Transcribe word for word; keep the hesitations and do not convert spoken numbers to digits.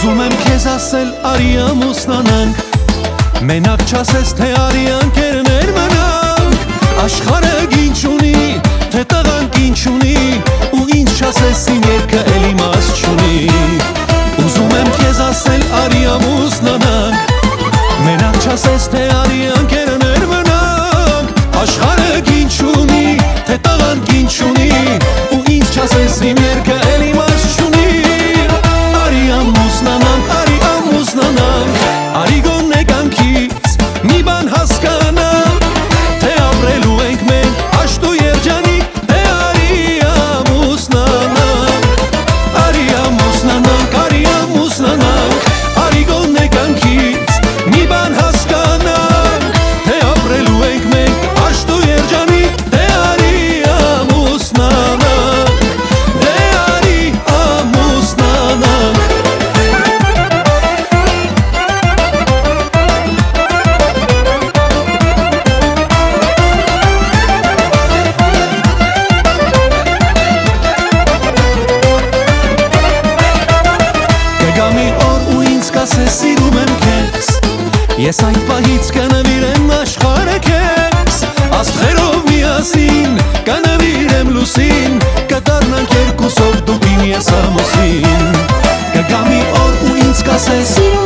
Ուզում եմ քեզ ասել արի ամուսնանանք, մենակ չասես թե արի անկերներ մնանք, աշխարհը ինչ ունի, թե տղանք ինչ ունի, ու ինչ չասես իմ երգը էլի մաս չունի։ Ուզում եմ քեզ ասել արի ամուսնանանք, մենակ չասես թե արի անկերներ մնանք, աշխարհը ինչ ունի, թե տղանք ինչ ունի, ու ինչ չասես իմ երգը էլի մաս չունի։ Արի ամուսնանանք, արի ամուսնանանք, արի գոնե կյանքից մի բան հասկանանք, թե ապրելու ենք մենք հաշտ ու երջանիկ, թե արի ամուսնանանք, արի ամուսնանանք, արի ամուսնանանք, արի գոնե կյանքից մի բան հասկանանք, թե ապրելու ենք մենք հաշտ ու երջանիկ, թե արի ամուսնանանք, թե արի ամուսնանանք։ Կգա մի օր ու ինձ կասես սիրում եմ քեզ, ես այդ պահից կնվիրեմ աշխարհը քեզ, աստղերով միասին կնվիրեմ լուսին, կդառնանք երկուսով դու իմ ես ամուսին։ Կգա մի օր ու ինձ կասես Սիրում